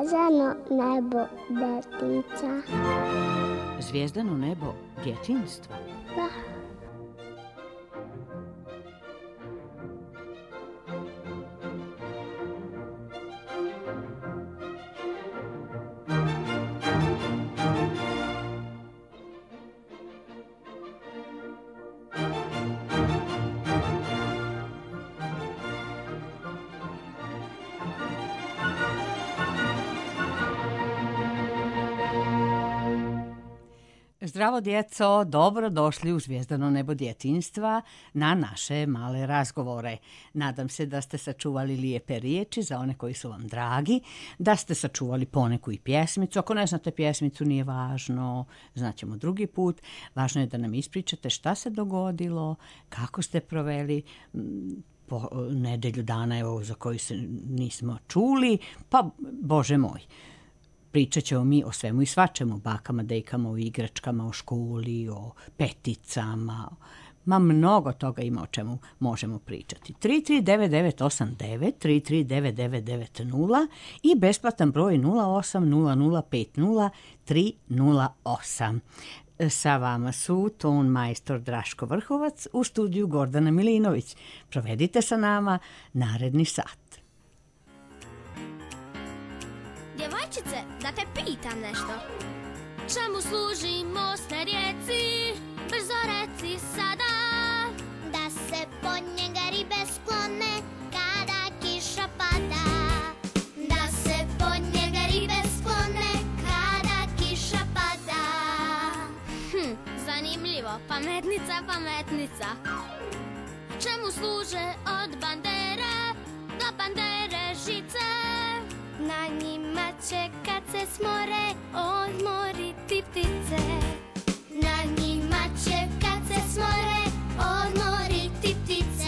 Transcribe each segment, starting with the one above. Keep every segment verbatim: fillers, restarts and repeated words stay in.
Zvijezdano nebo detinca. Zvijezdano nebo djetinjstva? Da. Zdravo djeco, dobro došli u Zvijezdano nebo djetinjstva na naše male razgovore. Nadam se da ste sačuvali lijepe riječi za one koji su vam dragi, da ste sačuvali poneku i pjesmicu. Ako ne znate pjesmicu, nije važno, znaćemo drugi put. Važno je da nam ispričate šta se dogodilo, kako ste proveli po nedelju dana evo, za koju se nismo čuli, pa Bože moj. Pričat ćemo mi o svemu i svačemu, bakama, dejkama, o igračkama, o školi, o peticama. Ma mnogo toga ima o čemu možemo pričati. tri tri devet devet osam devet, tri tri devet devet devet nula i besplatan broj nula osam nula nula pet nula tri nula osam. Sa vama su ton majstor Draško Vrhovac, u studiju Gordana Milinović. Provedite sa nama naredni sat. Djevojčice, da te pitam nešto. Čemu služi most na rijeci? Brzo reci sada. Da se pod njega ribe sklone kada kiša pada. Da se pod njega ribe sklone kada kiša pada. Hm, zanimljivo. Pametnica, pametnica. Čemu služe od bandere do bandere žice? Na njima će kad se smore odmoriti ptice. Na njima će kad se smore odmoriti ptice.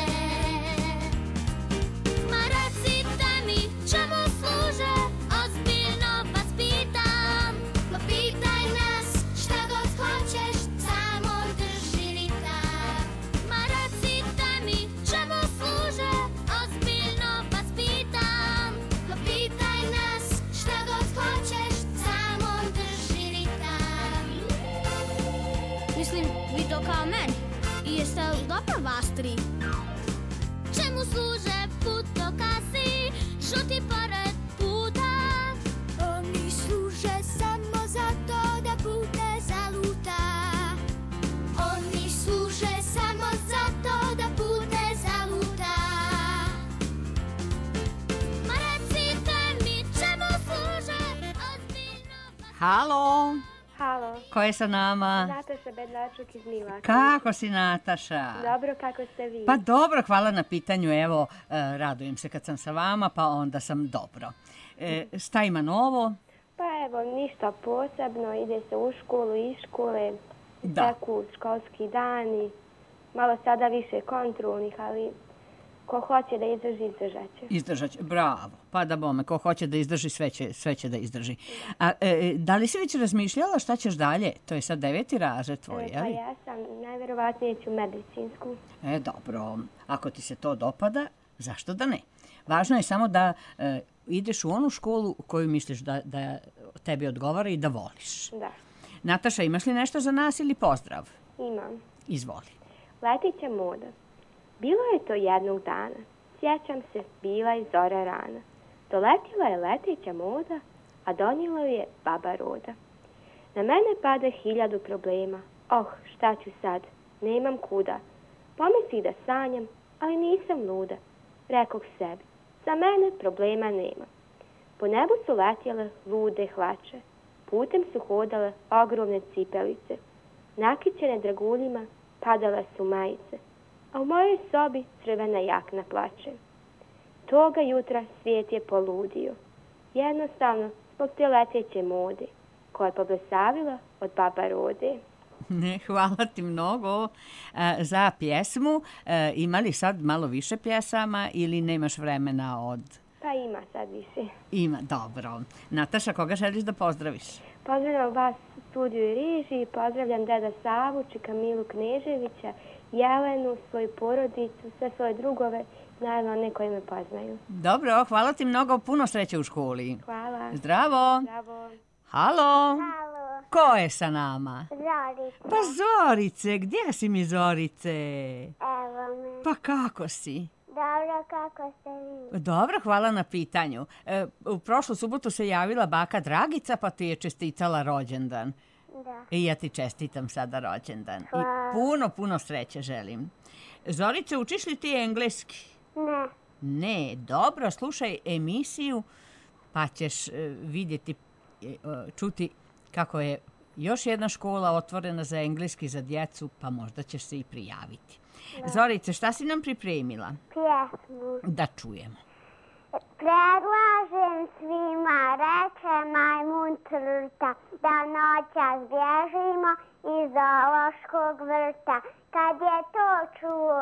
Ma recite mi čemu služe, ozbiljno vas pitam. Ma pitaj nas šta god hoćeš, samo drži ritam. Ma recite mi čemu služe, ozbiljno vas pitam. Ma pitaj nas šta god hoćeš, samo drži ritam. Mislim, vi to kao meni. I jeste li dobro vas tri? Čemu služe putokazi, žuti pored puta? Oni služe samo za to da put ne zaluta. Oni služe samo za to da put ne zaluta. Ma recite mi čemu služe, ozbiljno vas... Halo, Halo, ko je sa nama? Nataša Bedlačuk iz Milaka. Kako si, Nataša? Dobro, kako ste vi? Pa dobro, hvala na pitanju. Evo, e, radujem se kad sam sa vama, pa onda sam dobro. E, šta ima novo? Pa evo, ništa posebno, ide se u školu, iz škole, Da. teku školski dani, malo sada više kontrolnih, ali ko hoće da izdrži, izdržat će. Izdržat će, bravo. Pa da bome, ko hoće da izdrži, sve će, sve će da izdrži. A e, da li si već razmišljala šta ćeš dalje? To je sad deveti razred tvoj, E, je Pa li? ja sam, najvjerovatnije ću medicinsku. E, dobro. Ako ti se to dopada, zašto da ne? Važno je samo da e, ideš u onu školu u koju misliš da, da tebi odgovara i da voliš. Da, Nataša, imaš li nešto za nas ili pozdrav? imam. Izvoli. Letit će moda. Bilo je to jednog dana, sjećam se, bila je zora rana. Doletila je leteća moda, a donijela je baba roda. Na mene pada hiljadu problema, oh, šta ću sad, nemam kuda. Pomisli da sanjam, ali nisam luda. Rekoh sebi, za mene problema nema. Po nebu su letjele lude hlače, putem su hodale ogromne cipelice. Nakićene draguljima padale su majice, a u mojoj sobi crvena jakna plače. Toga jutra svijet je poludio, jednostavno zbog te leteće mode, koja je poblesavila od baba rode. Hvala ti mnogo e, za pjesmu. E, ima li sad malo više pjesama ili nemaš vremena od... Pa ima sad više. Ima, dobro. Nataša, koga želiš da pozdraviš? Pozdravljam vas studiju i režiji. Pozdravljam deda Savu, čika Milu Kneževića, Jelenu, svoju porodicu, sve svoje drugove, naravno one koji me poznaju. Dobro, hvala ti mnogo, puno sreće u školi. Hvala. Zdravo. Zdravo. Halo. Halo, Ko je sa nama? Zorica. Pa Zorice, gdje si mi Zorice? Evo me. Pa kako si? Dobro, kako ste vi? Dobro, hvala na pitanju. E, u prošlu subotu se javila baka Dragica pa ti je čestitala rođendan. Da. I ja ti čestitam sada rođendan. Hvala. I puno, puno sreće želim. Zorice, učiš li ti engleski? Ne. Ne, dobro, slušaj emisiju pa ćeš e, vidjeti, e, čuti kako je još jedna škola otvorena za engleski za djecu, pa možda ćeš se i prijaviti. Zorice, šta si nam pripremila? Pjesmu. Da čujemo. Predlažem svima, reče majmun trta, da noćas bježimo iz zoološkog vrta. Kad je to čuo,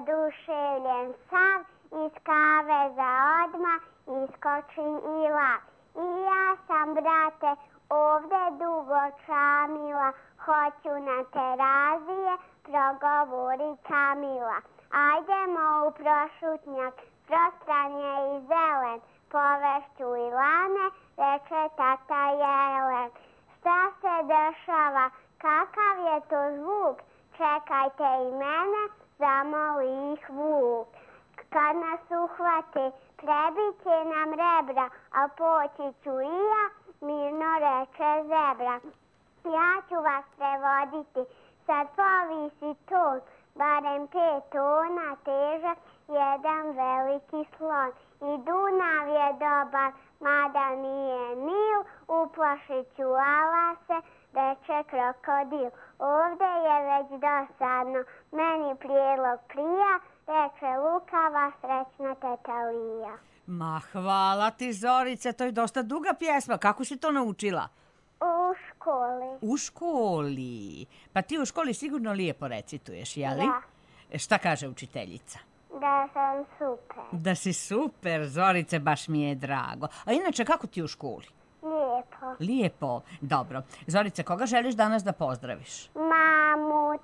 oduševljen sav, iz kaveza odmah iskoči i lav. I ja sam, brate, ovdje dugo čamila, hoću na terazije, progovori Kamila. Ajdemo u prošutnjak, prostran je i zelen, povešću i lane, reče tata Jelen. Šta se dešava, kakav je to zvuk, čekajte i mene, zamoli ih vuk. Kad nas uhvati, prebit će nam rebra, a poći ću i ja, mirno reče zebra. Ja ću vas prevoditi, sad povisi ton, barem pet tona težak, jedan veliki slon. I Dunav je dobar, mada nije Nil, uplašit ću alase, reče krokodil. Ovdje je već dosadno, meni prijedlog prija, reče lukava, srećna teta Lija. Ma hvala ti Zorice, to je dosta duga pjesma. Kako si to naučila? U školi. U školi. Pa ti u školi sigurno lijepo recituješ, jeli? Da. Šta kaže učiteljica? Da sam super. Da si super, Zorice, baš mi je drago. A inače, kako ti u školi? Lijepo. Lijepo. Dobro. Zorice, koga želiš danas da pozdraviš? Mamu,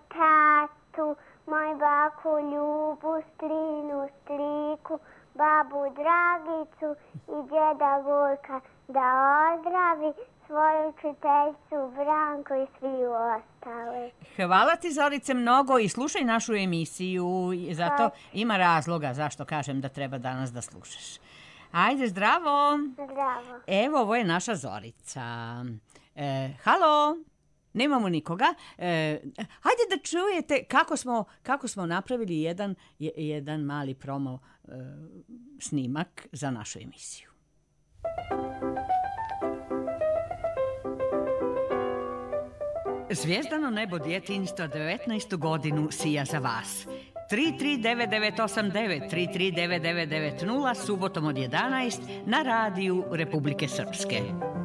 tatu, moj baku Ljubu, strinu, striku, babu Dragicu i djeda Gojka, da ozdravi svoju učiteljicu Branku i svi ostali. Hvala ti Zorice mnogo i slušaj našu emisiju, zato ima razloga zašto kažem da treba danas da slušaš. Ajde, zdravo. Zdravo. Evo, ovo je naša Zorica. E, halo, nemamo nikoga. E, hajde da čujete kako smo, kako smo napravili jedan, jedan mali promo e, snimak za našu emisiju. Zvijezdano nebo djetinjstva devetnaestu godinu sija za vas. tri tri devet devet osam devet, tri tri devet devet devet nula, subotom od jedanaest na radiju Republike Srpske.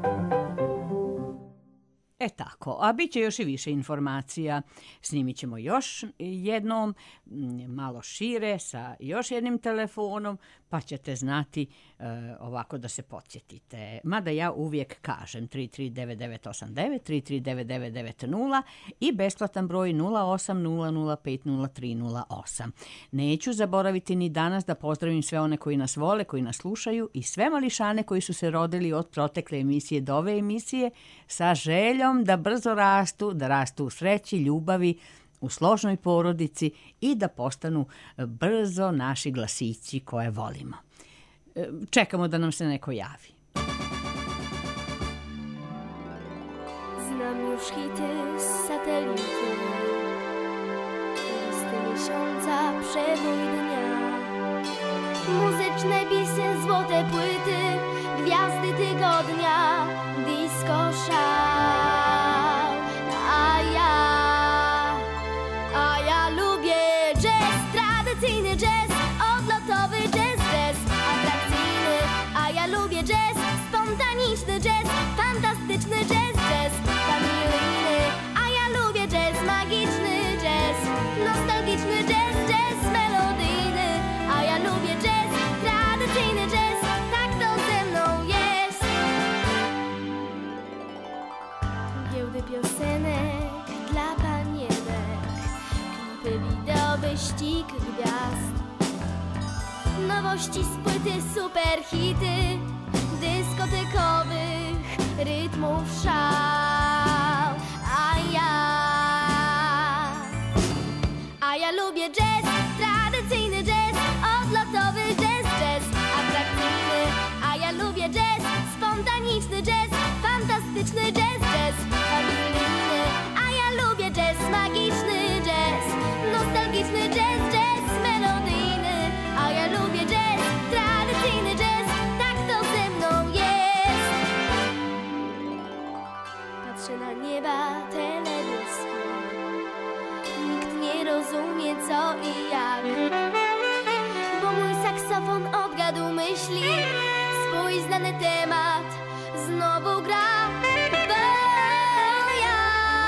E tako, a bit će još i više informacija. Snimit ćemo još jednom, malo šire, sa još jednim telefonom, pa ćete znati e, ovako da se podsjetite. Mada ja uvijek kažem tri tri devet devet osam devet, tri tri devet devet devet nula i besplatan broj nula osam nula nula pet nula tri nula osam. Neću zaboraviti ni danas da pozdravim sve one koji nas vole, koji nas slušaju i sve mališane koji su se rodili od protekle emisije do ove emisije sa željom da brzo rastu, da rastu u sreći, ljubavi, u složnoj porodici i da postanu brzo naši glasići koje volimo. Čekamo da nam se neko javi. Znam już hity z satelity, listy miesiąca, przebój dnia, muzyczne bisy, złote płyty, gwiazdy tygodnia, disco szał. A ja, a ja lubię jazz, tradycyjny jazz, odlotowy jazz, jazz atrakcyjny. A ja lubię jazz, spontaniczny jazz, fantastyczny jazz, jazz familijny. A ja lubię jazz, magiczny jazz, nostalgiczny jazz, jazz melodyjny. A ja lubię jazz, tradycyjny jazz, tak to ze mną jest. Giełdy piosenki wideo wyścig gwiazd. Nowości z płyty, super hity dyskotekowych rytmów szał. A ja, a ja lubię jazz, tradycyjny jazz, odlotowy jazz, jazz atrakcyjny. A ja lubię jazz, spontaniczny jazz, fantastyczny jazz, jazz familijny. A ja lubię jazz, magiczny jazz, nostalgiczny jazz, jazz melodyjny. A ja lubię jazz, tradycyjny jazz, tak to ze mną jest. Patrzę na nieba telewizyjne, nikt nie rozumie co i jak, bo mój saksofon odgadł myśli, swój znany temat znowu gra. Bo ja,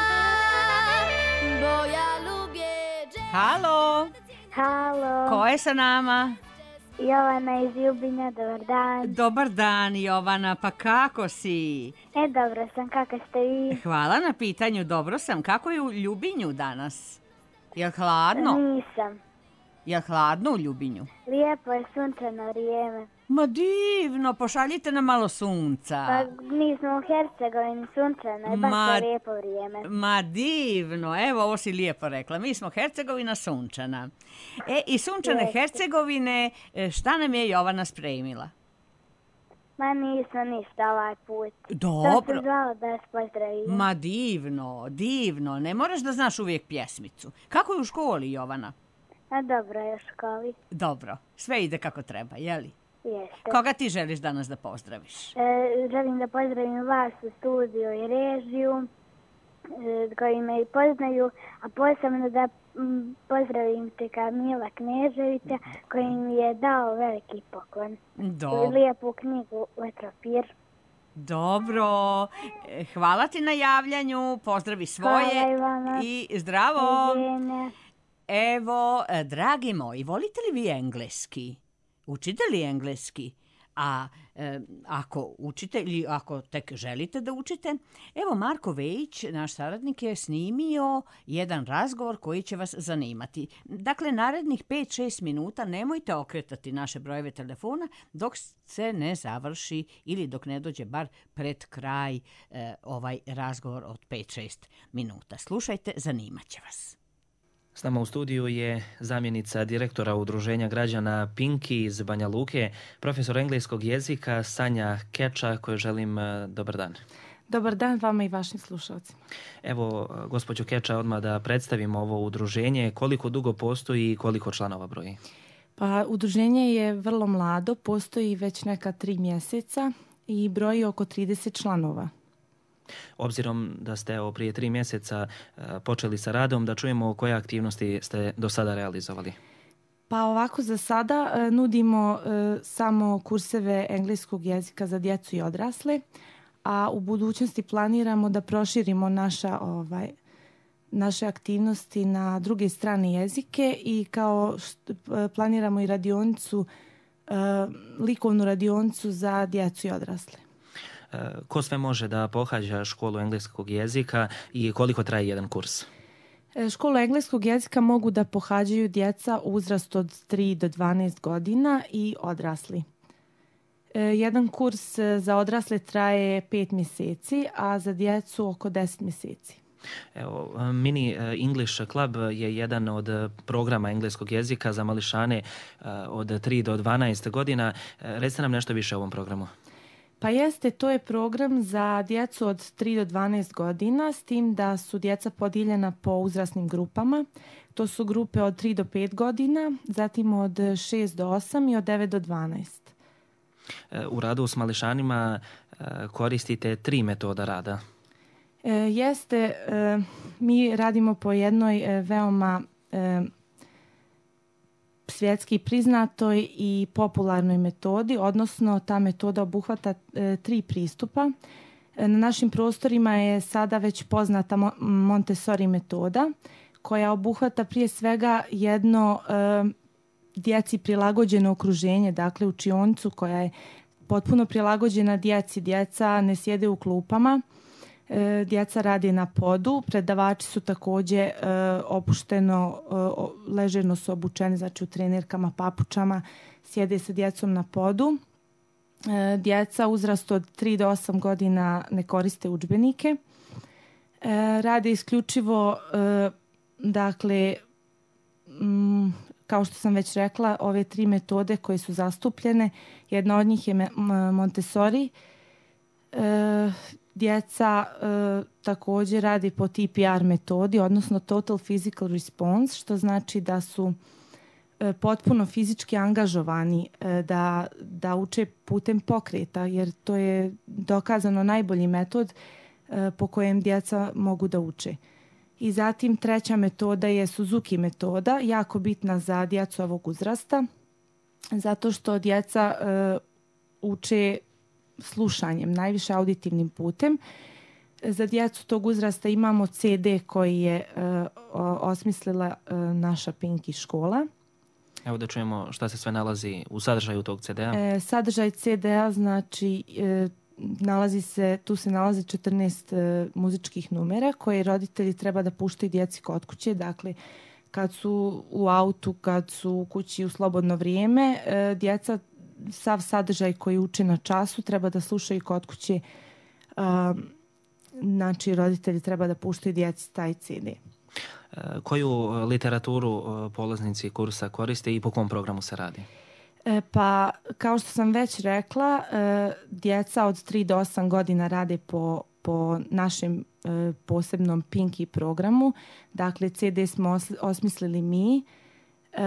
bo ja lubię jazz. Halo, Halo, ko je sa nama? Jovana iz Ljubinja, dobar dan. Dobar dan, Jovana, pa kako si? E, dobro sam, kako ste vi? Hvala na pitanju, dobro sam. Kako je u Ljubinju danas? Jel hladno? Nisam. Jel hladno u Ljubinju? Lijepo je sunčano vrijeme. Ma divno, pošaljite nam malo sunca. Pa mi smo u Hercegovini, sunčano je, baš Ma- je lijepo vrijeme. Ma divno, evo ovo si lijepo rekla. Mi smo Hercegovina sunčana. E, i sunčane Jeste. Hercegovine, e, šta nam je Jovana spremila? Ma nismo ništa ovaj put. Sam Dobro. se zvala da vas pozdravim. Ma divno, divno. Ne moraš da znaš uvijek pjesmicu. Kako je u školi, Jovana? A dobro je u školi. Dobro, sve ide kako treba, jeli? Jeste. Koga ti želiš danas da pozdraviš? E, želim da pozdravim vas u studiju i režiju, e, koji me i poznaju, a posebno da m, pozdravim te Kamila Kneževića, koji mi je dao veliki poklon. Dobro. Lijepu knjigu Letropir. Dobro. E, Hvala ti na javljanju, pozdravi svoje Hvala i vama. i zdravo. Doviđenja. Evo, e, dragi moji, volite li vi engleski? Učite li engleski? A e, ako učite ili ako tek želite da učite, evo Marko Vejić, naš saradnik, je snimio jedan razgovor koji će vas zanimati. Dakle, narednih pet šest minuta nemojte okretati naše brojeve telefona dok se ne završi ili dok ne dođe bar pred kraj e, ovaj razgovor od pet šest minuta. Slušajte, zanimat će vas. S nama u studiju je zamjenica direktora Udruženja građana Pinki iz Banja Luke, profesor engleskog jezika Sanja Keča, kojoj želim eh, dobar dan. Dobar dan vama i vašim slušalcima. Evo, eh, gospođo Keča, odmah da predstavimo ovo udruženje. Koliko dugo postoji i koliko članova broji? Pa udruženje je vrlo mlado, postoji već neka tri mjeseca i broji oko trideset članova. Obzirom da ste evo, prije tri mjeseca eh, počeli sa radom, da čujemo koje aktivnosti ste do sada realizovali. Pa ovako za sada e, nudimo e, samo kurseve engleskog jezika za djecu i odrasle, a u budućnosti planiramo da proširimo naša, ovaj, naše aktivnosti na druge strane jezike i kao št, e, planiramo i radionicu, e, likovnu radionicu za djecu i odrasle. Eh, Ko sve može da pohađa školu engleskog jezika i koliko traje jedan kurs? E, Školu engleskog jezika mogu da pohađaju djeca u uzrastu od tri do dvanaest godina i odrasli. E, Jedan kurs e, za odrasle traje pet mjeseci, a za djecu oko deset mjeseci. Evo, eh, Mini eh, English Club je jedan od eh, programa engleskog jezika za mališane eh, od tri do dvanaest godina. Eh, Recite nam nešto više o ovom programu. Pa jeste, to je program za djecu od tri do dvanaest godina, s tim da su djeca podijeljena po uzrasnim grupama. To su grupe od tri do pet godina, zatim od šest do osam i od devet do dvanaest. Eh, U radu s mališanima eh, koristite tri metoda rada. E, jeste, e, mi radimo po jednoj e, veoma e, svjetski priznatoj i popularnoj metodi, odnosno ta metoda obuhvata e, tri pristupa. E, na našim prostorima je sada već poznata Mo- Montessori metoda, koja obuhvata prije svega jedno e, djeci prilagođeno okruženje, dakle učionicu koja je potpuno prilagođena djeci. Djeca ne sjede u klupama, E, djeca rade na podu, predavači su također e, opušteno, e, ležerno su obučeni, znači u trenerkama, papučama, sjede sa djecom na podu. E, djeca uzrastu od tri do osam godina ne koriste udžbenike. E, rade isključivo, e, dakle, m, kao što sam već rekla, ove tri metode koje su zastupljene. Jedna od njih je me, m, Montessori. E, djeca e, također radi po T P R metodi, odnosno Total Physical Response, što znači da su e, potpuno fizički angažovani e, da, da uče putem pokreta, jer to je dokazano najbolji metod e, po kojem djeca mogu da uče. I zatim treća metoda je Suzuki metoda, jako bitna za djecu ovog uzrasta, zato što djeca e, uče slušanjem, najviše auditivnim putem. Za djecu tog uzrasta imamo C D koji je uh, osmislila uh, naša Pinky škola. Evo da čujemo šta se sve nalazi u sadržaju tog C D-a. E, sadržaj C D-a znači e, nalazi se, tu se nalazi četrnaest e, muzičkih numera koje roditelji treba da puštaju djeci kod kuće. Dakle, kad su u autu, kad su u kući u slobodno vrijeme, e, djeca sav sadržaj koji uče na času treba da slušaju kod kuće. Um, znači, roditelji treba da puštaju djeci taj C D. Koju literaturu polaznici kursa koriste i po kom programu se radi? E, pa, kao što sam već rekla, e, djeca od tri do osam godina rade po, po našem e, posebnom Pinky programu. Dakle, C D smo os, osmislili mi e,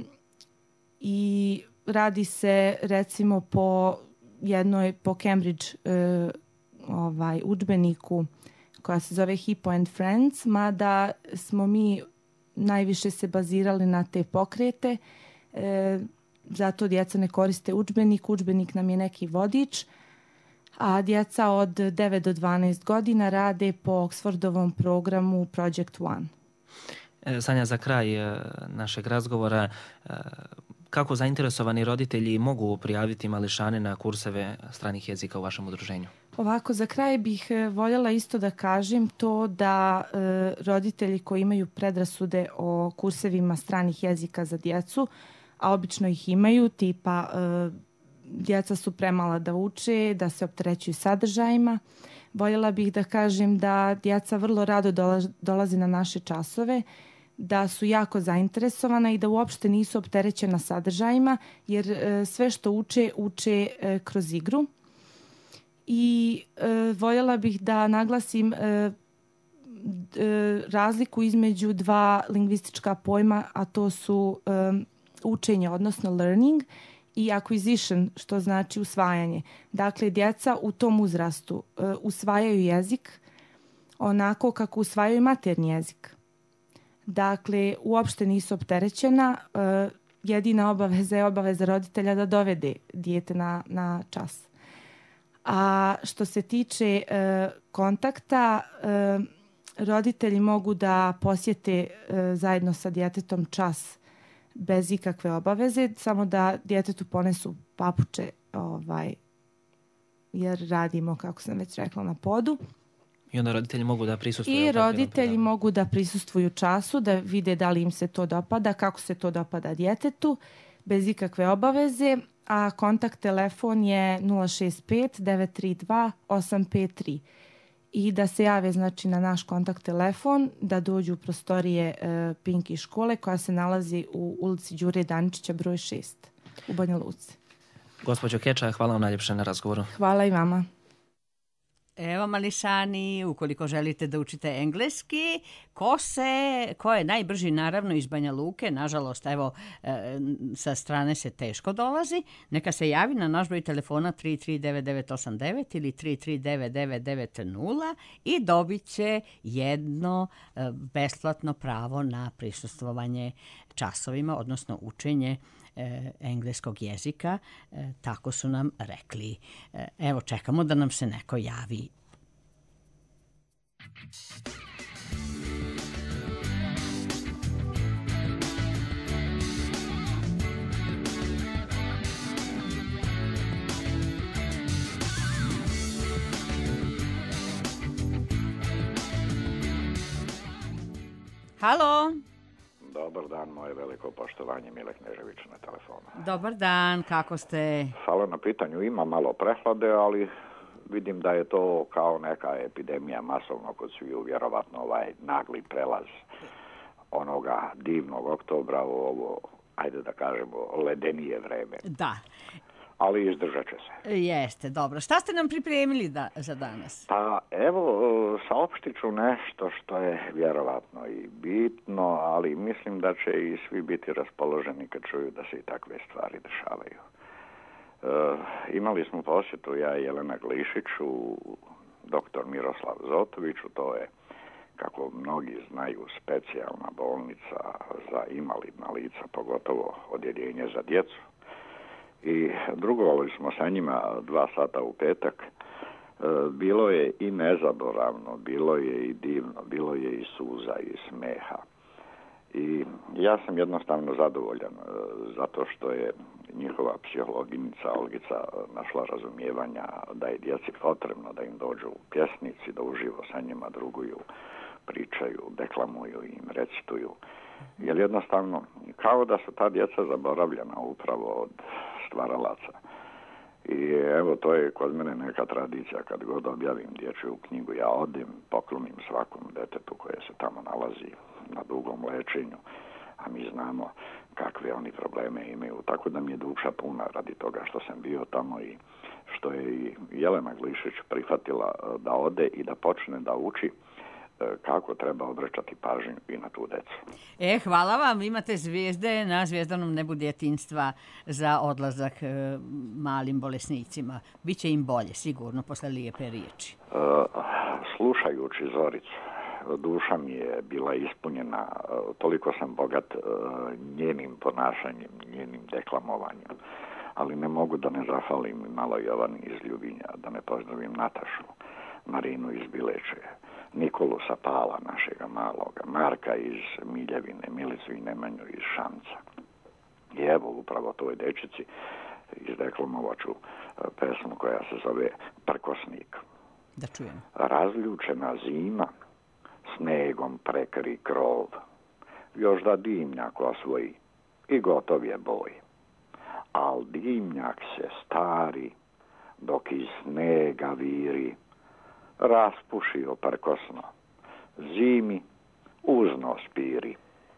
i radi se recimo po jednoj, po Cambridge e, ovaj, udžbeniku koja se zove Hippo and Friends, mada smo mi najviše se bazirali na te pokrete, e, zato djeca ne koriste udžbenik, udžbenik nam je neki vodič, a djeca od devet do dvanaest godina rade po Oxfordovom programu Project One. E, Sanja, za kraj e, našeg razgovora, e, kako zainteresovani roditelji mogu prijaviti mališane na kurseve stranih jezika u vašem udruženju? Ovako, za kraj bih voljela isto da kažem to da e, roditelji koji imaju predrasude o kursevima stranih jezika za djecu, a obično ih imaju, tipa e, djeca su premala da uče, da se opterećuju sadržajima, voljela bih da kažem da djeca vrlo rado dolaze na naše časove, da su jako zainteresovana i da uopšte nisu opterećena sadržajima, jer e, sve što uče, uče e, kroz igru. I e, voljela bih da naglasim e, e, razliku između dva lingvistička pojma, a to su e, učenje, odnosno learning, i acquisition, što znači usvajanje. Dakle, djeca u tom uzrastu e, usvajaju jezik onako kako usvajaju maternji jezik. Dakle, uopšte nisu opterećena. E, jedina obaveza je obaveza roditelja da dovede dijete na, na čas. A što se tiče e, kontakta, e, roditelji mogu da posjete e, zajedno sa djetetom čas bez ikakve obaveze, samo da djetetu ponesu papuče, ovaj, jer radimo, kako sam već rekla, na podu. I onda roditelji mogu da prisustvuju. I roditelji mogu da prisustvuju času, da vide da li im se to dopada, kako se to dopada djetetu, bez ikakve obaveze. A kontakt telefon je nula šest pet devet tri dva osam pet tri. I da se jave, znači, na naš kontakt telefon, da dođu u prostorije e, Pinky škole koja se nalazi u ulici Đure Daničića broj šest u Banja Luci. Gospođo Keča, hvala vam najljepše na razgovoru. Hvala i vama. Evo, mališani, ukoliko želite da učite engleski, ko, se, ko je najbrži, naravno, iz Banja Luke, nažalost, evo, e, sa strane se teško dolazi, neka se javi na naš broj telefona tri tri devet devet osam devet ili tri tri devet devet devet nula i dobit će jedno e, besplatno pravo na prisustvovanje časovima, odnosno učenje e, engleskog jezika, e, tako su nam rekli. E, evo, čekamo da nam se neko javi. Halo? Dobar dan, moje veliko poštovanje, Mile Knežević na telefonu. Dobar dan, kako ste? Hvala na pitanju, ima malo prehlade, ali vidim da je to kao neka epidemija masovno kod sviju, vjerovatno ovaj nagli prelaz onoga divnog oktobra u ovo, ajde da kažemo, ledenije vreme. Da. Ali izdržat će se. Jeste, dobro. Šta ste nam pripremili da, za danas? Pa evo, saopštit ću nešto što je vjerovatno i bitno, ali mislim da će i svi biti raspoloženi kad čuju da se i takve stvari dešavaju. E, imali smo posjetu ja i Jelena Glišić u doktor Miroslav Zotoviću, to je, kako mnogi znaju, specijalna bolnica za invalidna lica, pogotovo odjeljenje za djecu. I drugovali smo sa njima dva sata u petak. E, bilo je i nezaboravno, bilo je i divno, bilo je i suza i smeha. I ja sam jednostavno zadovoljan e, zato što je njihova psihologinica Olgica našla razumijevanja da je djeci potrebno da im dođu pjesnici, da uživo sa njima druguju, pričaju, deklamuju i im recituju. Jer jednostavno, kao da su ta djeca zaboravljena upravo od stvaralaca. I evo, to je kod mene neka tradicija, kad god objavim dječju knjigu, ja odem, poklonim svakom detetu koje se tamo nalazi na dugom lečenju, a mi znamo kakve oni probleme imaju. Tako da mi je duša puna radi toga što sam bio tamo i što je i Jelena Glišić prihvatila da ode i da počne da uči kako treba obraćati pažnju i na tu decu. E, hvala vam, imate zvijezde na zvijezdanom nebu djetinjstva za odlazak e, malim bolesnicima. Biće im bolje, sigurno, posle lijepe riječi. E, slušajući Zoricu, duša mi je bila ispunjena, toliko sam bogat e, njenim ponašanjem, njenim deklamovanjem, ali ne mogu da ne zahvalim malo Jovani iz Ljubinja, da ne pozdravim Natašu, Marinu iz Bileče, Nikolu Sapala, našega maloga, Marka iz Miljevine, Milicu i Nemanju iz Šamca. I evo, upravo toj dečici izdeklamovaću pesmu koja se zove Prkosnik. Da čujem. Razljučena zima, snegom prekri krov, još da dimnjak osvoji i gotov je boj. Al dimnjak se stari, dok iz snega viri, raspušio prkosno, zimi uzno spiri.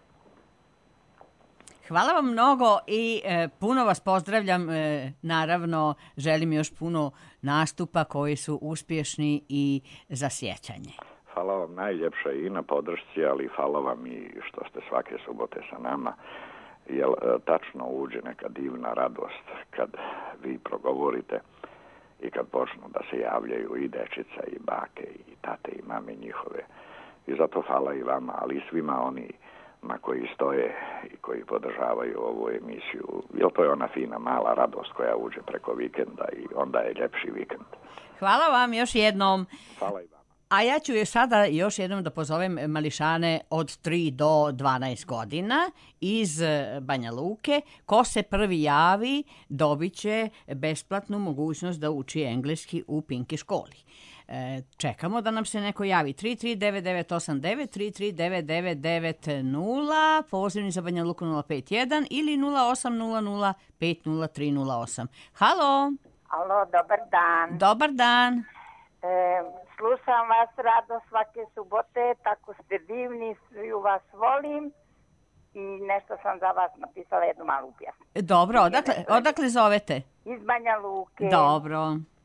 Hvala vam mnogo i e, puno vas pozdravljam. E, naravno, želim još puno nastupa koji su uspješni i za sjećanje. Hvala vam najljepše i na podršci, ali hvala vam i što ste svake subote sa nama. Jer e, tačno uđe neka divna radost kad vi progovorite i kad počnu da se javljaju i dečica, i bake, i tate, i mame njihove. I zato hvala i vama, ali i svima oni na koji stoje i koji podržavaju ovu emisiju. Jer to je ona fina mala radost koja uđe preko vikenda i onda je ljepši vikend. Hvala vam još jednom. Hvala i vama. A ja ću je sada još jednom da pozovem mališane od tri do dvanaest godina iz Banja Luke. Ko se prvi javi, dobit će besplatnu mogućnost da uči engleski u Pinki školi. E, čekamo da nam se neko javi. tri tri devet devet osam devet, tri tri devet devet devet nula, pozivni za Banja Luku nula pet jedan ili nula osam nula nula pet nula tri nula osam. Halo! Alo, dobar dan. Dobar dan. E, slušam vas rado svake subote, tako ste divni, svi vas volim i nešto sam za vas napisala jednu malu pjesmu. Dobro, odakle, odakle zovete? Iz Banja Luke. Dobro.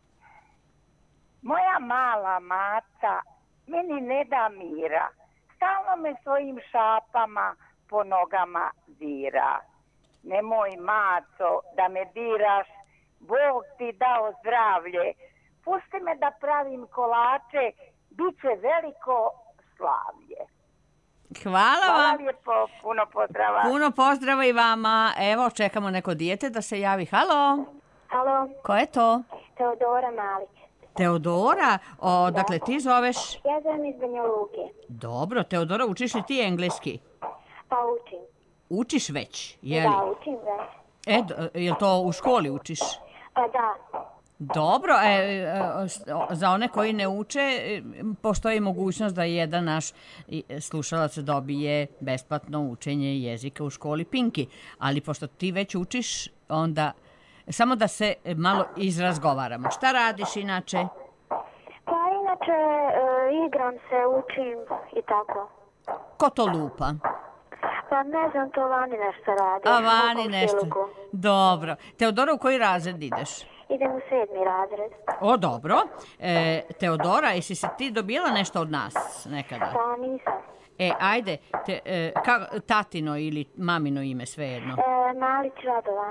Moja mala maca meni ne da mira, stalno me svojim šapama po nogama dira. Nemoj, maco, da me diraš, Bog ti dao zdravlje, pusti me da pravim kolače, bit će veliko slavlje. Hvala vam. Hvala lijepo, puno pozdrava. Puno pozdrava i vama. Evo, čekamo neko dijete da se javi. Halo. Halo. Ko je to? Teodora Malić. Teodora, o, dakle ti zoveš? Ja zovem iz Banja Luke. Dobro, Teodora, učiš li ti engleski? Pa učim. Učiš već, je li? Da, učim već. E, d- je li to u školi učiš? Pa da. Dobro, e, e, za one koji ne uče, e, postoji mogućnost da jedan naš slušalac dobije besplatno učenje jezika u školi Pinki, ali pošto ti već učiš, onda samo da se malo izrazgovaramo. Šta radiš inače? Pa inače e, igram se, učim i tako. Ko to lupa? Pa ne znam, to Vani nešto radi. A Vani nešto. Dobro. Teodora, u koji razred ideš? Idem u sedmi razred. O, dobro. E, Teodora, jesi se ti dobila nešto od nas nekada? Pa nisam. E, ajde, te, e, ka, tatino ili mamino ime, svejedno. E, Malić Radovan.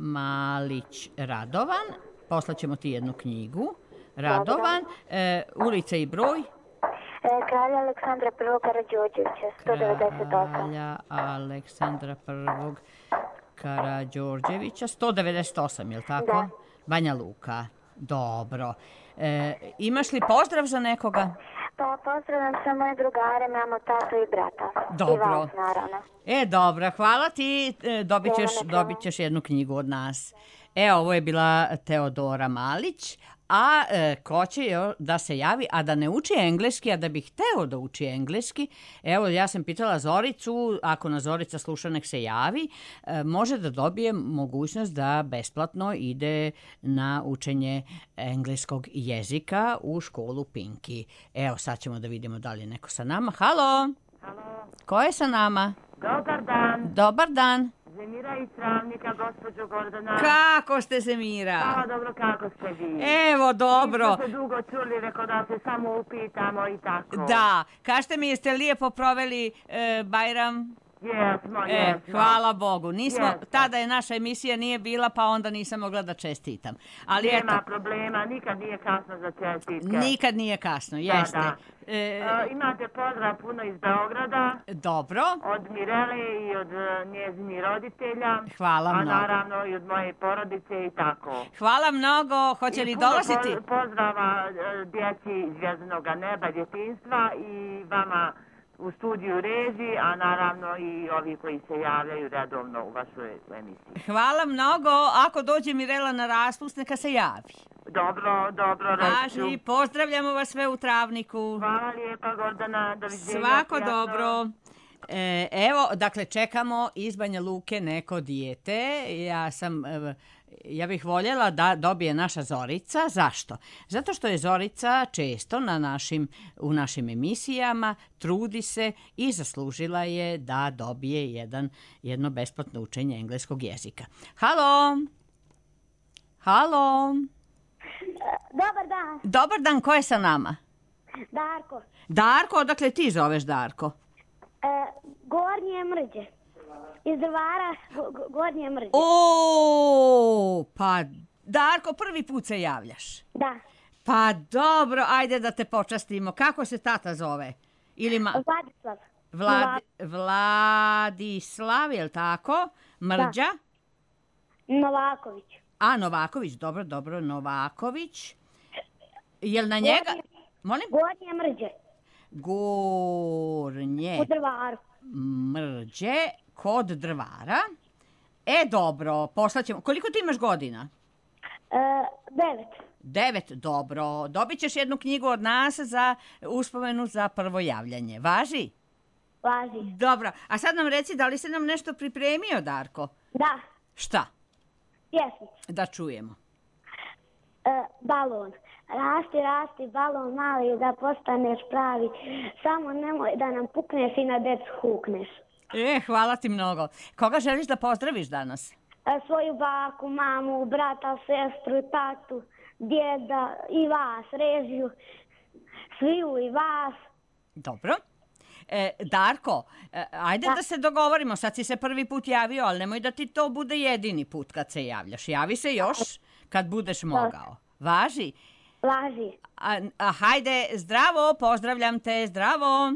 Malić Radovan. Poslaćemo ti jednu knjigu. Radovan. E, ulica i broj? E, Kralja Aleksandra prvog Karađorđevića, sto devedeset osam. Kralja Aleksandra prvog Karađorđevića, sto devedeset osam, je li tako? Da. Banja Luka. Dobro. E, imaš li pozdrav za nekoga? Pa pozdravljam sve moje drugare, mamu, tatu i brata. Dobro. I vas, naravno. E, dobro, hvala ti. E, dobit ćeš, dobit ćeš jednu knjigu od nas. E, ovo je bila Teodora Malić. A e, ko će jo, da se javi, a da ne uči engleski, a da bi hteo da uči engleski, evo ja sam pitala Zoricu, ako na Zorica sluša nek se javi, e, može da dobije mogućnost da besplatno ide na učenje engleskog jezika u školu Pinki. Evo sad ćemo da vidimo da li je neko sa nama. Halo? Halo? Ko je sa nama? Dobar dan. Dobar dan. Zemira iz Travnika, gospođo Gordana. Kako ste, Zemira? Hvala, dobro, kako ste vi? Evo, dobro. Mi smo se dugo čuli, rekao da se samo upitamo i tako. Da, kažete mi, jeste lijepo proveli e, Bajram? Jesmo, e, jesmo. Hvala Bogu. Nismo, jesmo. Tada je naša emisija nije bila, pa onda nisam mogla da čestitam. Ali Nema eto, problema, nikad nije kasno za čestitke. Nikad nije kasno, jeste. Da, da. E, e, imate pozdrav puno iz Beograda. Dobro. Od Mirele i od uh, njezini roditelja. Hvala a mnogo. A naravno i od moje porodice i tako. Hvala mnogo. Hoće li dolaziti? I puno pozdrava uh, djeci Zvjezdanog neba, djetinjstva i vama u studiju reži, a naravno i ovi koji se javljaju redovno u vašoj emisiji. Hvala mnogo. Ako dođe Mirela na raspust, neka se javi. Dobro, dobro, reću. Važi, pozdravljamo vas sve u Travniku. Hvala lijepa, Gordana, doviđenja. Svako prijatno. dobro. E, evo, dakle, čekamo iz Banja Luke neko dijete. Ja sam... Ja bih voljela da dobije naša Zorica. Zašto? Zato što je Zorica često na našim, u našim emisijama, trudi se i zaslužila je da dobije jedan, jedno besplatno učenje engleskog jezika. Halo? Halo? Dobar dan. Dobar dan, ko je sa nama? Darko. Darko, odakle ti zoveš Darko? E, Gornje Mrđe. Iz Drvara, go, Gornje Mrđe. O, pa Darko, prvi put se javljaš. Da. Pa dobro, ajde da te počastimo. Kako se tata zove? Ili ma... Vladislav. Vlad... Vladislav, je li tako? Mrđa? Da. Novaković. A, Novaković, dobro, dobro, Novaković. Jel na njega... Gornje, Molim? Gornje Mrđe. Gornje... U Drvaru. Mrđe, kod Drvara. E, dobro, poslaćemo. Koliko ti imaš godina? E, devet. Devet, dobro. Dobit ćeš jednu knjigu od nas za uspomenu za prvo javljanje. Važi? Važi. Dobro. A sad nam reci, da li se nam nešto pripremio, Darko? Da. Šta? Pjesmicu. Da čujemo. E, balon. Rasti, rasti, balon mali da postaneš pravi. Samo nemoj da nam pukneš i na decu hukneš. E, hvala ti mnogo. Koga želiš da pozdraviš danas? E, svoju baku, mamu, brata, sestru, tatu, djeda i vas, režiju, sviju i vas. Dobro. E, Darko, e, ajde da. da se dogovorimo. Sad si se prvi put javio, ali nemoj da ti to bude jedini put kad se javljaš. Javi se još kad budeš mogao. Važi? Važi. A, a hajde, zdravo, pozdravljam te, zdravo.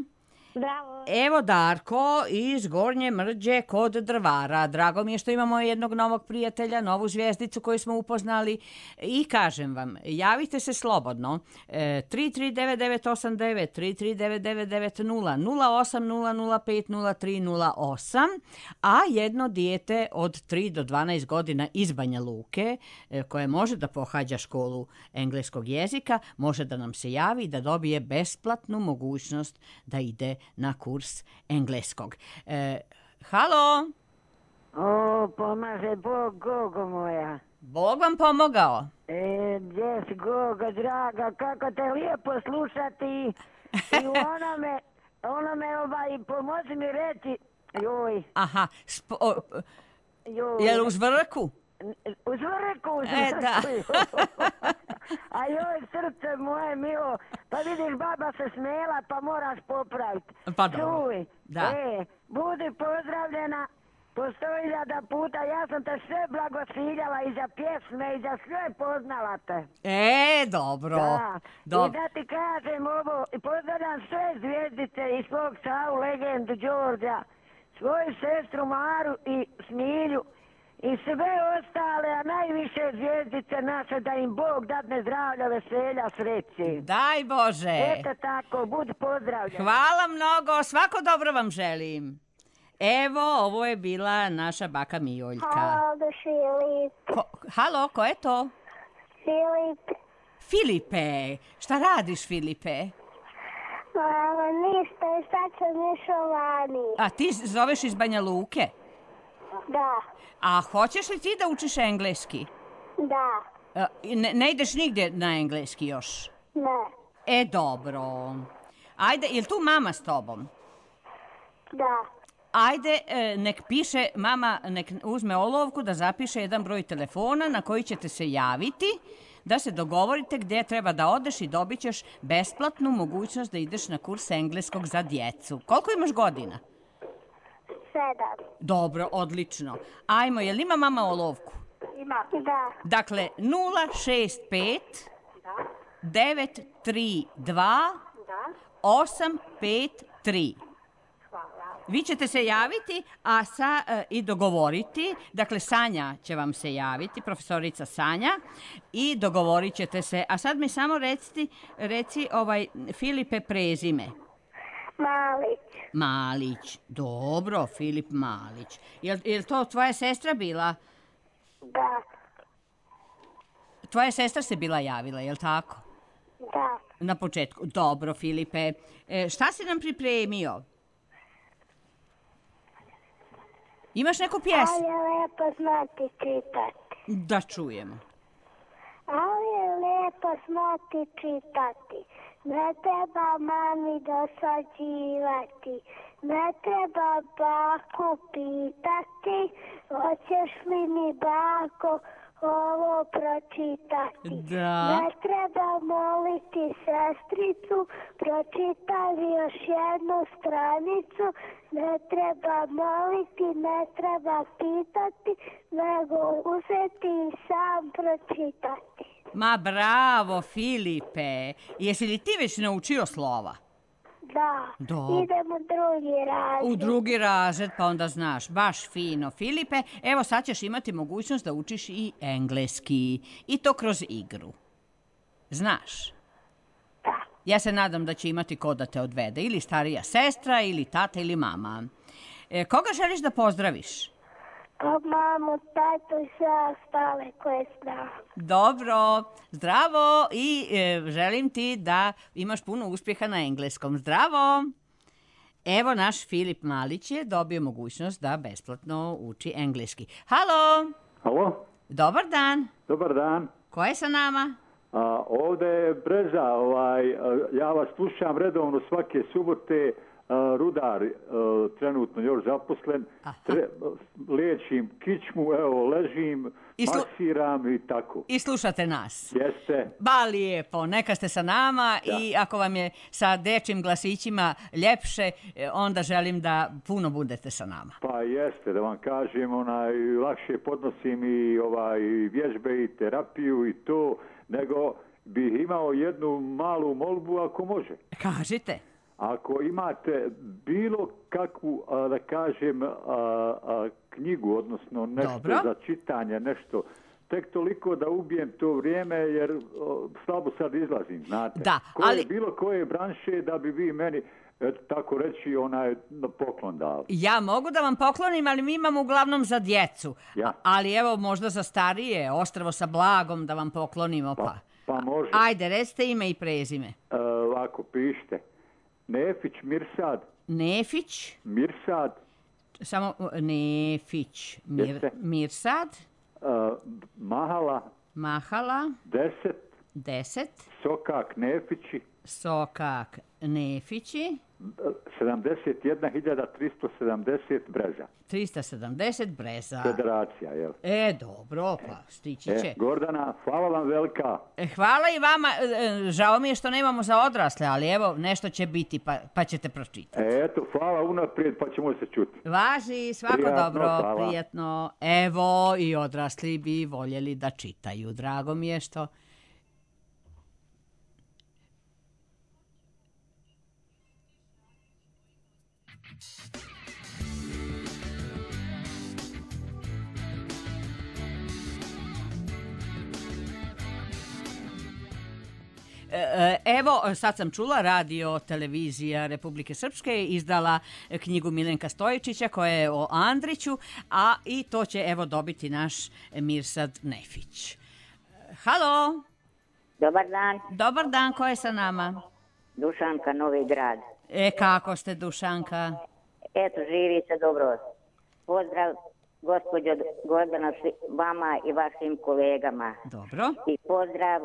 Bravo. Evo Darko iz Gornje Mrđe kod Drvara. Drago mi je što imamo jednog novog prijatelja, novu zvijezdicu koju smo upoznali i kažem vam, javite se slobodno e, tri tri devet devet osam devet, tri tri devet devet devet nula, nula osam nula nula pet nula tri nula osam, a jedno dijete od tri do dvanaest godina iz Banja Luke e, koje može da pohađa školu engleskog jezika, može da nam se javi da dobije besplatnu mogućnost da ide na kurs engleskog. E, halo? O, pomaže Bog, Gogo moja. Bog vam pomogao. E, gdje si, Gogo, draga, kako te lijepo slušati. I onome, onome, ovaj, pomozi mi reći, joj. Aha, spo, o, joj. je li uz vrku? Uz vrku, uz E, da. A joj, srce moje milo, pa vidiš, baba se smela, pa moraš popraviti. Pa dobro, Čuj, da. e, budi pozdravljena, po sto hiljada puta, ja sam te sve blagosiljala i za pjesme i za sve poznala te. E, dobro. Da, Dob- i da ti kažem ovo, i pozdravljam sve zvijezdice i svog Savu, legendu Đorđa, svoju sestru Maru i Smilju, i sve ostale, a najviše zvijezdice naše, da im Bog dadne zdravlja, veselja, sreće. Daj Bože. Eto tako, budi pozdravljen. Hvala mnogo, svako dobro vam želim. Evo, ovo je bila naša baka Mijoljka. Halo, Filip. Ko, halo, ko je to? Filip. Filipe. Šta radiš, Filipe? Mama, ništa, sad sam išao vani. A ti zoveš iz Banja Luke? Da, A hoćeš li ti da učiš engleski? da, E, Ne, ne ideš nigdje na engleski još? ne, E, dobro. Ajde, je li tu mama s tobom? da. Ajde, e, nek piše, mama nek uzme olovku da zapiše jedan broj telefona na koji ćete se javiti, da se dogovorite gdje treba da odeš i dobit ćeš besplatnu mogućnost da ideš na kurs engleskog za djecu. Koliko imaš godina? Sedam. Dobro, odlično. Ajmo, je li ima mama olovku? Ima. Da. Dakle, nula šest pet devet tri dva osam pet tri. Vi ćete se javiti a sa, e, i dogovoriti, dakle Sanja će vam se javiti, profesorica Sanja, i dogovorit ćete se. A sad mi samo reci, reci ovaj, Filipe, prezime. Malić. Malić, dobro, Filip Malić. Jel, jel to tvoja sestra bila? Da, Tvoja sestra se bila javila, jel tako? da. Na početku. Dobro, Filipe. E, šta si nam pripremio? Imaš neku pjesmu? Ali je lijepo znati čitati. Da čujemo. Ali je lijepo znati čitati. Ne treba mami dosađivati. Ne treba baku pitati. Hoćeš li mi bako ovo pročitati? Da. Ne treba moliti sestricu, pročitaj još jednu stranicu. Ne treba moliti, ne treba pitati, nego uzeti i sam pročitati. Ma bravo, Filipe. Jesi li ti već naučio slova? Da, Dobro. idem u drugi razred. U drugi razred, pa onda znaš. Baš fino, Filipe. Evo sad ćeš imati mogućnost da učiš i engleski. I to kroz igru. Znaš? Da. Ja se nadam da će imati ko da te odvede. Ili starija sestra, ili tata, ili mama. E, koga želiš da pozdraviš? Pa mamu, tatu i sve ostale koje znam. Dobro, zdravo i e, želim ti da imaš puno uspjeha na engleskom. Zdravo! Evo naš Filip Malić je dobio mogućnost da besplatno uči engleski. Halo! Halo? Dobar dan! Dobar dan. Ko je sa nama? A, ovdje je Breza, ovaj, a, ja vas slušam redovno svake subote, a, Rudar, a, trenutno još zaposlen, tre, liječim kičmu, evo, ležim, I slu- masiram i tako. I slušate nas. Jeste. Ba lijepo, neka ste sa nama i ako vam je sa dečim glasićima ljepše, e, onda želim da puno budete sa nama. Pa jeste, da vam kažem, onaj, lakše podnosim i ovaj, i vježbe i terapiju i to, nego bih imao jednu malu molbu ako može. Kažite. ako imate bilo kakvu, a, da kažem, a, a, knjigu, odnosno nešto Dobro. za čitanje, nešto, tek toliko da ubijem to vrijeme, jer o, slabo sad izlazim, znate. Da, koje, ali- bilo koje branše da bi vi meni, eto, tako reći, onaj na poklon dali. Ja mogu da vam poklonim, ali mi imamo uglavnom za djecu. Ja. A- ali evo možda za starije, Ostrvo sa blagom da vam poklonimo pa. Pa može. Ajde, recite ime i prezime. E, ovako, pišite. Nefić Mirsad, Nefić, Mirsad, samo uh, Nefić, Mir, Jeste. Mirsad, e, Mahala, Mahala, deset, deset, Sokak Nefići, Sokak Nefići, sedamdeset jedna hiljada tristo sedamdeset Breza. tristo sedamdeset Breza. Federacija, jel? E, dobro, pa stići će. E, Gordana, hvala vam velika. E, Hvala i vama, e, e, žao mi je što nemamo za odrasle, ali evo, nešto će biti, pa, pa ćete pročitati. E, eto, hvala unaprijed, pa ćemo se čuti. Važi, svako Prijatno, dobro, hvala. prijatno. Evo, i odrasli bi voljeli da čitaju. Drago mi je što... E, Evo, sad sam čula, radio televizija Republike Srpske je izdala knjigu Milenka Stojičića koja je o Andriću, a i to će evo dobiti naš Mirsad Nefić. Halo, Dobar dan, dobar dan, ko je sa nama? Dušanka, Novi Grad. E, kako ste, Dušanka? Eto, živi se dobro. Pozdrav, gospođo Gordana, svi- vama i vašim kolegama. Dobro. I pozdrav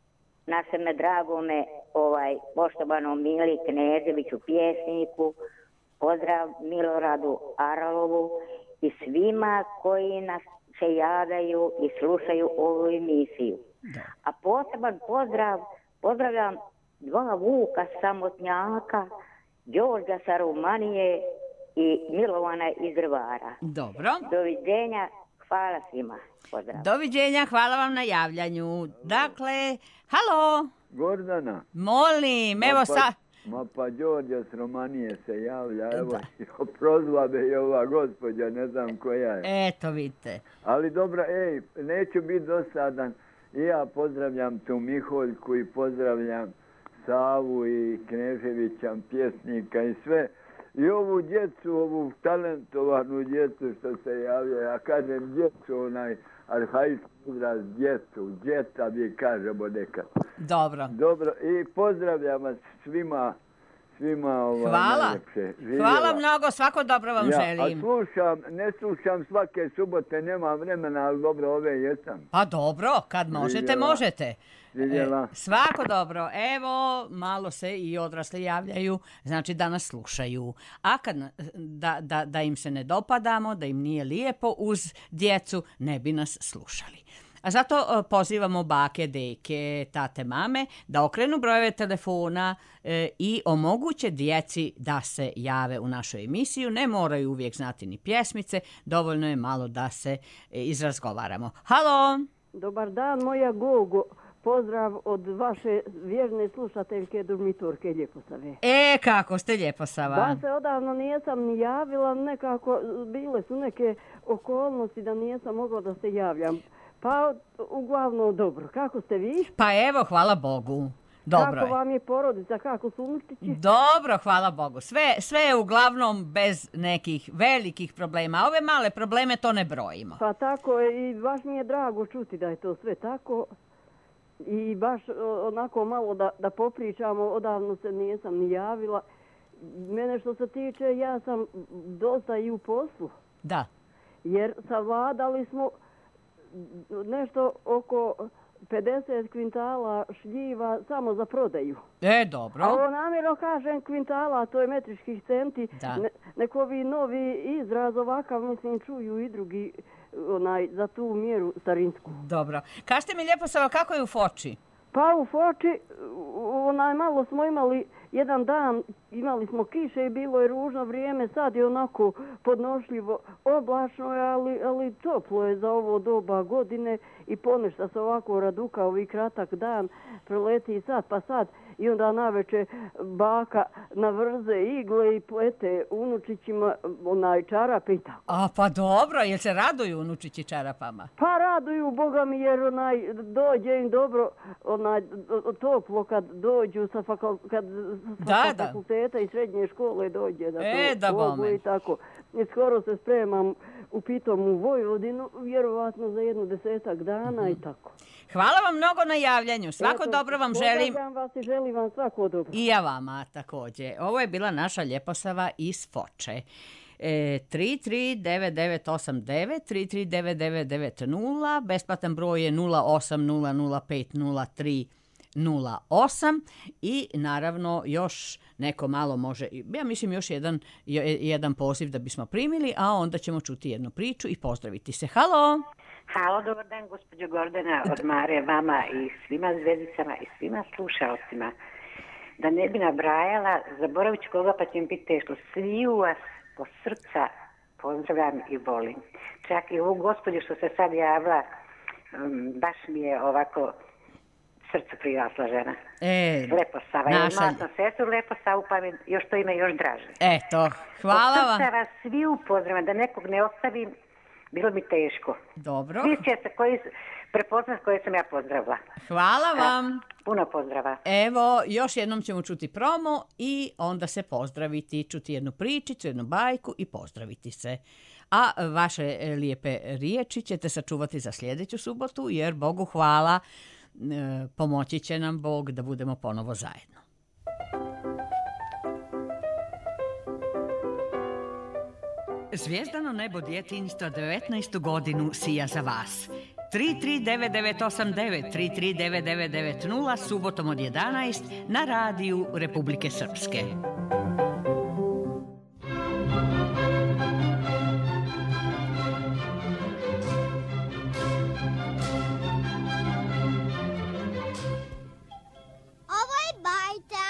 našeme dragome, ovaj, poštovanom Mili Kneževiću, pjesniku. Pozdrav Miloradu Aralovu i svima koji nas se javljaju i slušaju ovu emisiju. A poseban pozdrav, pozdravljam dva Vuka samotnjaka, Đorđa sa Rumanije i Milovana iz Drvara. Dobro. Doviđenja, hvala svima. Pozdrav. Doviđenja, hvala vam na javljanju. Dakle, halo, Gordana. molim, evo Ma pa- sa... Ma pa Đorđa s Romanije se javlja, evo, prozva me i ova gospođa, ne znam koja je. Eto, vidite. Ali dobro, ej, neću biti dosadan. I ja pozdravljam tu Miholjku i pozdravljam Savu i Kneževića, pjesnika i sve. I ovu djecu, ovu talentovanu djecu što se javlja, ja kažem djecu, onaj arhaički izraz djecu, djeta mi kažemo nekad. Dobro. Dobro, i pozdravljam vas svima, svima ovaj, Hvala. najljepše. Živjela. Hvala mnogo, svako dobro vam ja, želim. A slušam, ne slušam svake subote, nemam vremena, ali dobro, ove jesam. Pa dobro, kad možete, Živjela. možete. Živjela. E, svako dobro. Evo, malo se i odrasli javljaju, znači da nas slušaju. A kad na- da, da, da im se ne dopadamo, da im nije lijepo uz djecu, ne bi nas slušali. A zato e, pozivamo bake, deke, tate, mame da okrenu brojeve telefona e, i omoguće djeci da se jave u našu emisiju. Ne moraju uvijek znati ni pjesmice, dovoljno je malo da se e, izrazgovaramo. Halo! Dobar dan, moja Gogo. Pozdrav od vaše vjerne slušateljke Durmitorke Ljeposave. E, kako ste Ljepostava? Da se odavno nijesam ni javila, nekako bile su neke okolnosti da nijesam mogla da se javljam. Pa uglavnom dobro. Kako ste vi? Pa evo, hvala Bogu. Dobro Kako je. vam je porodica, kako su unučići? Dobro, hvala Bogu. Sve, sve je uglavnom bez nekih velikih problema. A ove male probleme to ne brojimo. Pa tako je, i baš mi je drago čuti da je to sve tako. I baš o, onako malo da, da popričamo, odavno se nijesam ni javila. Mene što se tiče, ja sam dosta i u poslu. Da. Jer savladali smo nešto oko pedeset kvintala šljiva samo za prodaju. E, dobro. A ovo namjerno kažem kvintala, to je metričkih centi. Da. Ne, neko ovi novi izraz ovakav, mislim, čuju i drugi onaj, za tu mjeru starinsku. Dobro. Kažite mi Ljeposava, kako je u Foči? Pa u Foči, onaj, malo smo imali jedan dan, imali smo kiše i bilo je ružno vrijeme, sad je onako podnošljivo, oblačno je, ali, ali toplo je za ovo doba godine i ponešta se ovako radukao i kratak dan, proleti i sad pa sad i onda naveče baka navrze igle i plete unučićima onaj čarape i tako. A pa dobro, jel se raduju unučići čarapama? Pa raduju, Boga mi, jer onaj dođe im dobro, onaj toplo kad dođu sa, fakul, kad, da, sa fakulteta i srednje škole dođe. Da e, to da bome. I tako. I skoro se spremam u pitom u Vojvodinu, vjerovatno za jedno desetak dana mm-hmm. i tako. Hvala vam mnogo na javljanju. Svako Eto, dobro vam želim. Pozdravljam vas i želim vam svako dobro. I ja vama također. Ovo je bila naša Ljeposava iz Foče. E, tri tri devet devet osam devet, tri tri devet devet devet nula, besplatan broj je nula osam nula nula pet nula tri nula osam i naravno još neko malo može, ja mislim još jedan, jedan poziv da bismo primili, a onda ćemo čuti jednu priču i pozdraviti se. Halo! Halo, dobar dan, gospođo Gordana, od Mare, vama i svima zvezdicama i svima slušalcima. Da ne bi nabrajala, zaboravit ću koga pa će mi biti teško. Sviju vas po srca pozdravljam i volim. Čak i ovu gospođu što se sad javila, um, baš mi je ovako srce prirasla žena. E, Leposava. Naša... Ja imala sestru Leposavu, pa mi još to ime još draže. Eto, hvala vam. Od srca vas sviju pozdravljam, da nekog ne ostavim, bilo mi teško. Dobro. Svi će se koji prepoznat koje sam ja pozdravila. Hvala vam. A, puno pozdrava. Evo, još jednom ćemo čuti promo i onda se pozdraviti, čuti jednu pričicu, jednu bajku i pozdraviti se. A vaše lijepe riječi ćete sačuvati za sljedeću subotu, jer Bogu hvala, pomoći će nam Bog da budemo ponovo zajedno. Zvijezdano nebo djetinjstva devetnaestu godinu sija za vas. tri tri devet devet osam devet, tri tri devet devet devet nula, subotom od jedanaest na radiju Republike Srpske. Ovo je bajta.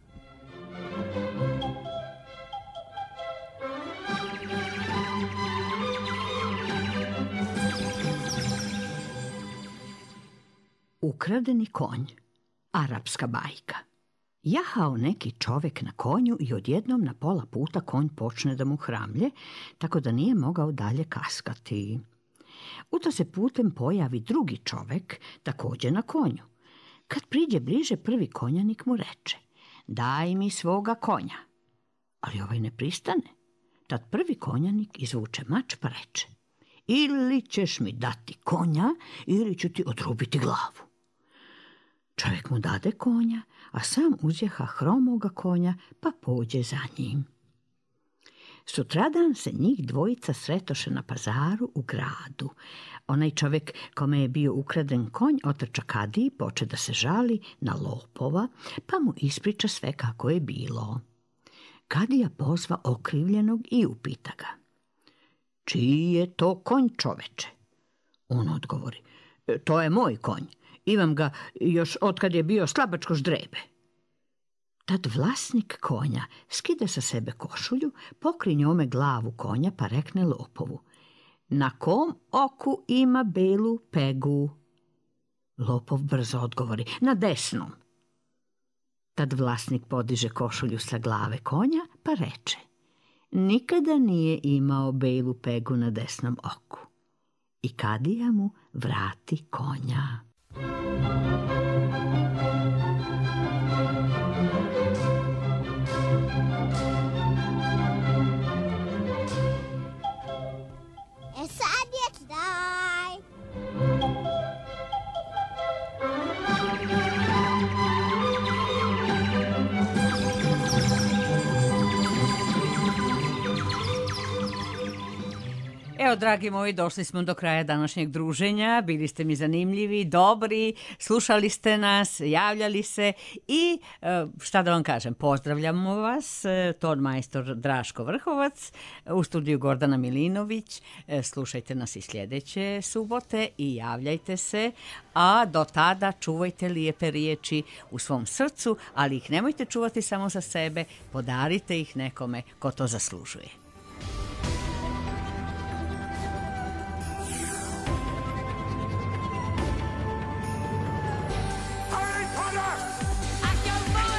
Ukradeni konj. Arapska bajka. Jahao neki čovjek na konju i odjednom na pola puta konj počne da mu hramlje, tako da nije mogao dalje kaskati. U to se putem pojavi drugi čovjek, također na konju. Kad priđe bliže, prvi konjanik mu reče: daj mi svoga konja. Ali ovaj ne pristane. Tad prvi konjanik izvuče mač pa reče: ili ćeš mi dati konja, ili ću ti odrubiti glavu. Čovjek mu dade konja, a sam uzjeha hromoga konja pa pođe za njim. Sutradan se njih dvojica sretoše na pazaru u gradu. Onaj čovjek kome je bio ukraden konj otrča kadiji, poče da se žali na lopova, pa mu ispriča sve kako je bilo. Kadija pozva okrivljenog i upita ga: čiji je to konj, čoveče? On odgovori: to je moj konj. Imam ga još otkad je bio slabačko ždrebe. Tad vlasnik konja skide sa sebe košulju, pokri njome glavu konja pa rekne lopovu: na kom oku ima belu pegu? Lopov brzo odgovori: na desnom. Tad vlasnik podiže košulju sa glave konja pa reče: nikada nije imao belu pegu na desnom oku. I kadija mu vrati konja. E sad je kraj. Evo, dragi moji, došli smo do kraja današnjeg druženja. Bili ste mi zanimljivi, dobri, slušali ste nas, javljali se i šta da vam kažem, pozdravljamo vas, ton majstor Draško Vrhovac, u studiju Gordana Milinović. Slušajte nas i sljedeće subote i javljajte se, a do tada čuvajte lijepe riječi u svom srcu, ali ih nemojte čuvati samo za sebe, podarite ih nekome ko to zaslužuje. Accio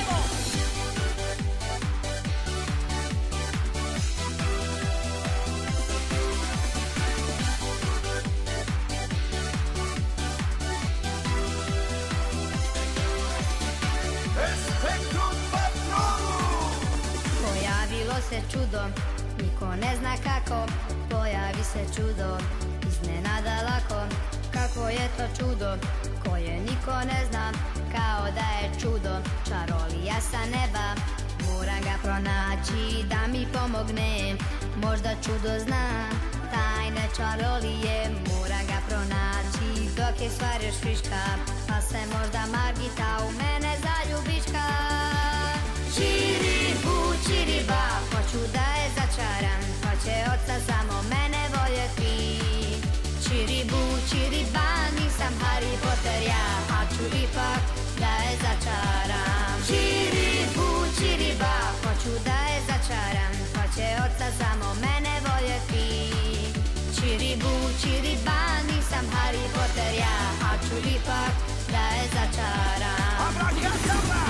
čudo, niko ne zna kako, pojavi se čudo, iznenada lako. Kako je to čudo, koje niko ne zna, kao da je čudo, čarolija sa neba. Moram ga pronaći da mi pomogne, možda čudo zna, tajne čarolije. Moram ga pronaći dok je stvar još friška, pa se možda Margita u mene zaljubiška. Čiribu, čiriba, hoću da je začaram, pa će oca samo mene voljeti. Čiribu, čiriba, nisam Harry Potter ja, a ću ipak da je začaram. Čiribu, čiriba, hoću da je začaram, pa će oca samo mene voljeti. Čiribu, čiriba, nisam Harry Potter ja, a ću ipak da je začaram. Abrakadabra!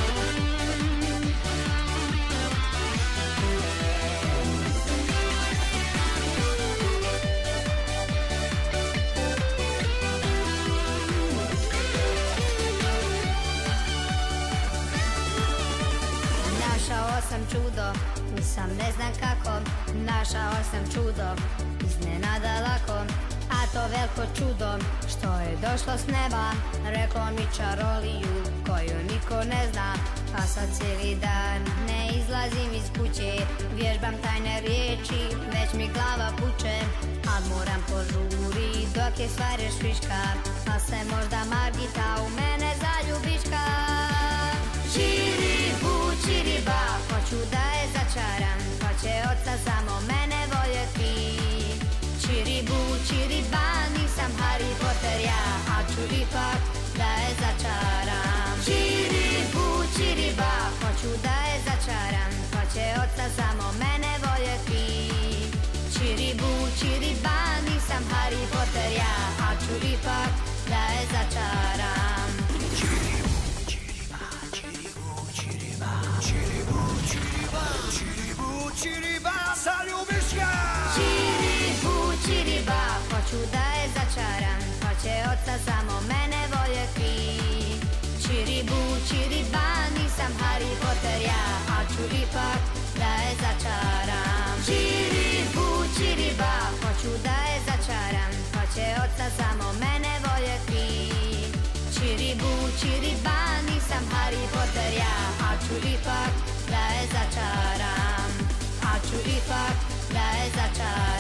Našao sam čudo, nisam ne znam kako, našao sam čudo, iznenada lako. A to veliko čudo, što je došlo s neba, reklo mi čaroliju koju niko ne zna. Pa sad cijeli dan ne izlazim iz kuće, vježbam tajne riječi, već mi glava puče. Al moram požuri dok je stvar još friška, pa se možda Margita u mene zaljubiška. Čiribu, čiriba, hoću da je začaram, pa će oca samo mene voljeti. Čiribu, čiriba, nisam Harry Potter ja, a ću ipak da je začaram. Čiribu, čiriba, hoću da je začaram, pa će oca samo mene voljeti. Čiribu, čiriba, nisam Harry Potter ja, a ću ipak da je začaram. Čiribu, čiriba, čiribu, čiriba, čiribu, čiriba, čiribu, čiriba, zaljubiška! Čiribu, čiriba, hoću da je začaram, pa će oca samo mene voljeti. Čiribu, čiriba, nisam Harry Potter ja, a ću ipak da je začaram. Čiribu, čiriba, hoću da je začaram, pa će oca samo mene voljeti. Čiribu, čiriba, nisam Harry Potter ja, a ću ipak da je začaram, a ću ipak da je začaram.